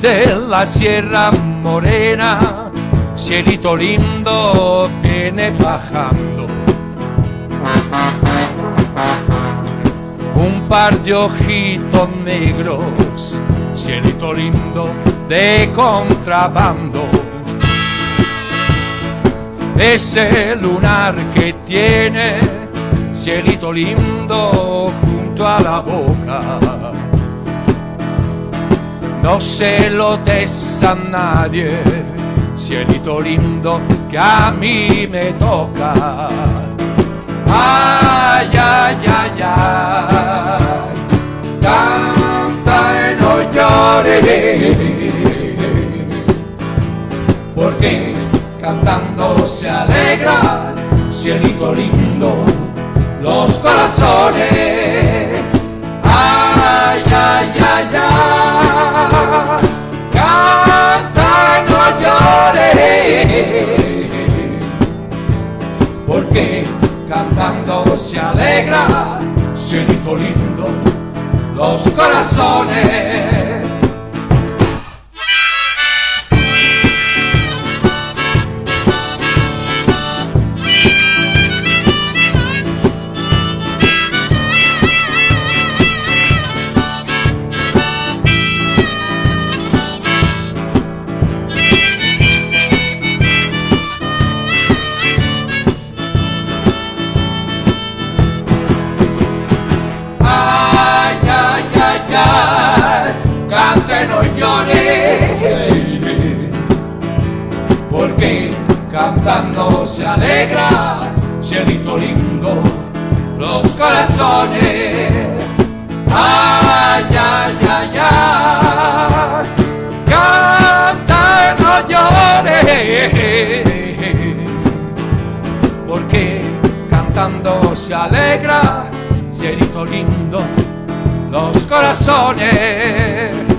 desde la Sierra Morena, cielito lindo viene bajando. Un par de ojitos negros, cielito lindo de contrabando. Ese lunar que tiene, cielito lindo junto a la boca, no se lo des a nadie, cielito lindo que a mí me toca. Ay, ay, ay, ay, canta y no llores, porque cantando se alegra, cielito lindo, los corazones. Ay, ay, ay, ay, canta y no llores, porque cantando se alegra, cielito lindo, los corazones. Cante, no llores, porque cantando se alegra, cielito lindo, los corazones. Ay, ay, ay, ay, canta, no llores, porque cantando se alegra, cielito lindo, los corazones.